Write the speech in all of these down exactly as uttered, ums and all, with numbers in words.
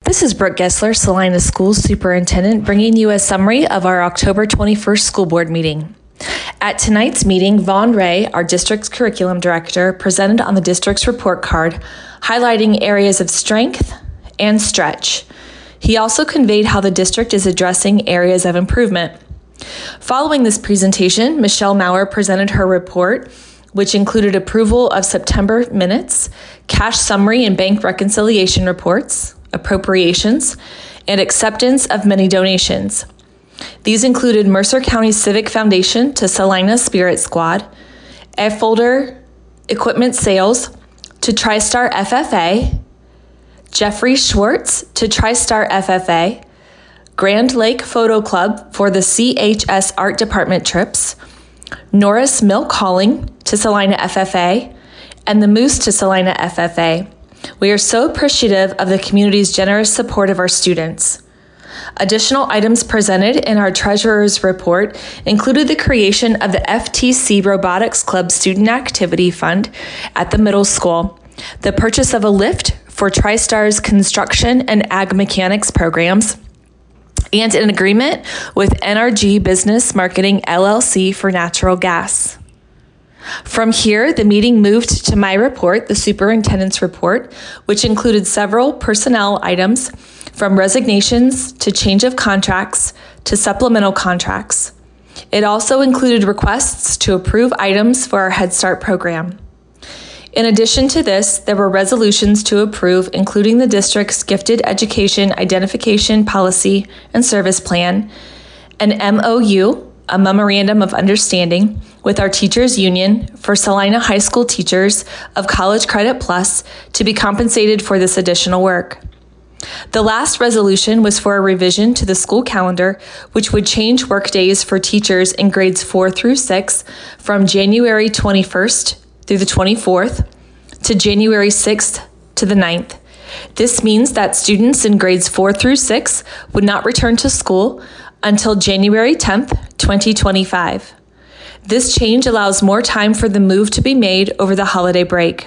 This is Brooke Gessler, Salina Schools Superintendent, bringing you a summary of our October twenty-first school board meeting. At tonight's meeting, Vaughn Ray, our district's curriculum director, presented on the district's report card, highlighting areas of strength and stretch. He also conveyed how the district is addressing areas of improvement. Following this presentation, Michelle Maurer presented her report, which included approval of September minutes, cash summary and bank reconciliation reports, appropriations, and acceptance of many donations. These included Mercer County Civic Foundation to Salina Spirit Squad, F Folder equipment sales to TriStar F F A, Jeffrey Schwartz to TriStar F F A, Grand Lake Photo Club for the C H S Art Department trips, Norris Milk Hauling to Salina F F A, and the Moose to Salina F F A. We are so appreciative of the community's generous support of our students. Additional items presented in our treasurer's report included the creation of the F T C Robotics Club Student Activity Fund at the middle school, the purchase of a lift for TriStar's construction and ag mechanics programs, and an agreement with N R G Business Marketing L L C for natural gas. From here, the meeting moved to my report, the superintendent's report, which included several personnel items from resignations to change of contracts to supplemental contracts. It also included requests to approve items for our Head Start program. In addition to this, there were resolutions to approve, including the district's Gifted Education Identification Policy and Service Plan, an M O U, a Memorandum of Understanding, with our teachers union for Salina High School teachers of College Credit Plus to be compensated for this additional work. The last resolution was for a revision to the school calendar, which would change work days for teachers in grades four through six from January twenty-first through the twenty-fourth to January sixth to the ninth. This means that students in grades four through six would not return to school until January tenth, twenty twenty-five. This change allows more time for the move to be made over the holiday break.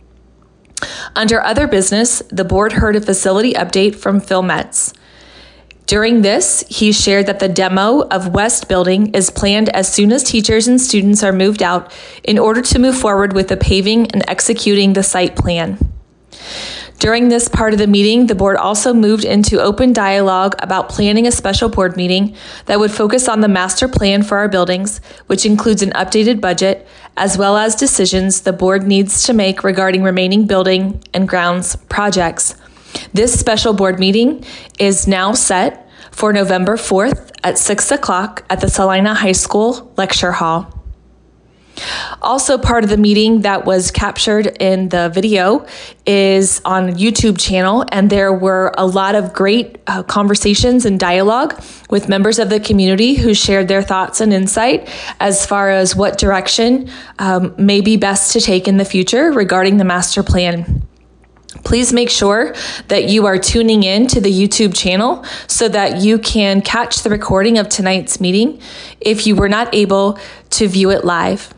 Under other business, the board heard a facility update from Phil Metz. During this, he shared that the demo of West Building is planned as soon as teachers and students are moved out in order to move forward with the paving and executing the site plan. During this part of the meeting, the board also moved into open dialogue about planning a special board meeting that would focus on the master plan for our buildings, which includes an updated budget, as well as decisions the board needs to make regarding remaining building and grounds projects. This special board meeting is now set for November fourth at six o'clock at the Salina High School Lecture Hall. Also, part of the meeting that was captured in the video is on YouTube channel, and there were a lot of great uh, conversations and dialogue with members of the community who shared their thoughts and insight as far as what direction um, may be best to take in the future regarding the master plan. Please make sure that you are tuning in to the YouTube channel so that you can catch the recording of tonight's meeting if you were not able to view it live.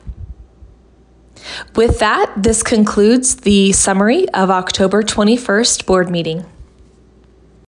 With that, this concludes the summary of October twenty-first board meeting.